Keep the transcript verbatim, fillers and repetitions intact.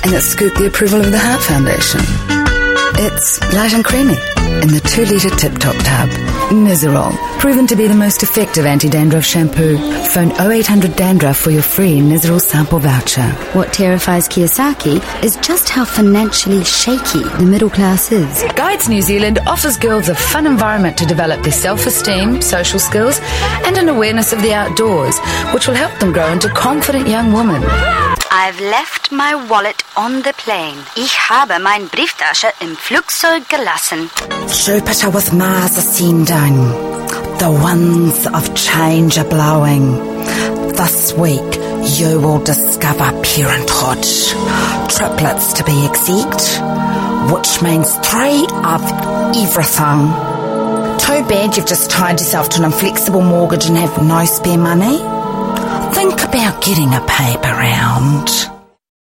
and it's scooped the approval of the Heart Foundation. It's light and creamy in the two litre tip-top tub. Nizzerol, proven to be the most effective anti-dandruff shampoo. Phone oh eight hundred dandruff for your free Nizzerol sample voucher. What terrifies Kiyosaki is just how financially shaky the middle class is. Guides New Zealand offers girls a fun environment to develop their self-esteem, social skills, and an awareness of the outdoors, which will help them grow into confident young women. I've left my wallet on the plane. Ich habe mein Brieftasche im Flugzeug gelassen. Jupiter with Mars ascending. The winds of change are blowing. This week you will discover parenthood. Triplets to be exact, which means three of everything. Too bad you've just tied yourself to an inflexible mortgage and have no spare money. Think about getting a paper round.